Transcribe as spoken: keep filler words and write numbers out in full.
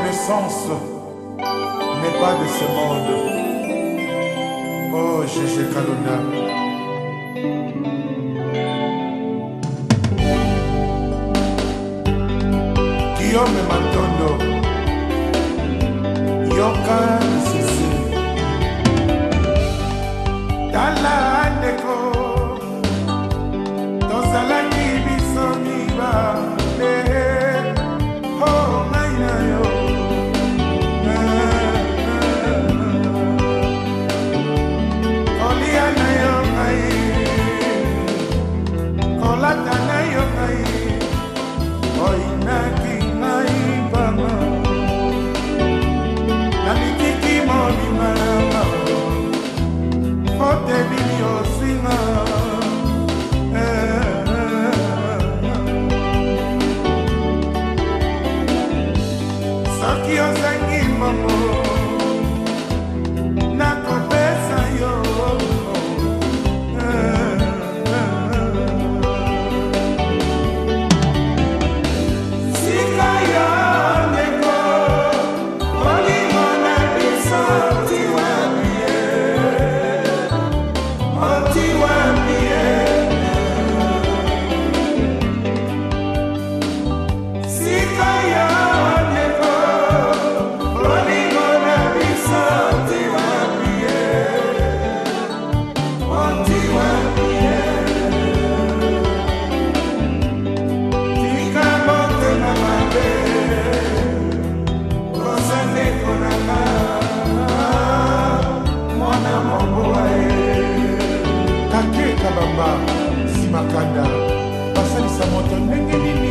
reconnaissance n'est pas de ce monde. Oh, Gégé Kalonda. Guillaume Matondo. Yoka Sisi. Tala Ndeko. Tozalaki biso mibale. Oh, naina yo. Oliana yo kai. Kolata na yo kai. Oina ki ngai bama. Na mikiki moni mama. Ote bini osinga. Saki osangi mamo. Nakopesa yo. Sika yo neko. Oli mona biso tiwa miye. Otiwa miye. Sika yo neko. Oli mona biso tiwa miye. Otiwa miye. Tika mote na mabe. Kosane konaka. Mwana moboae. Kake kabamba simakanda. Basalisa moto ndenge nini.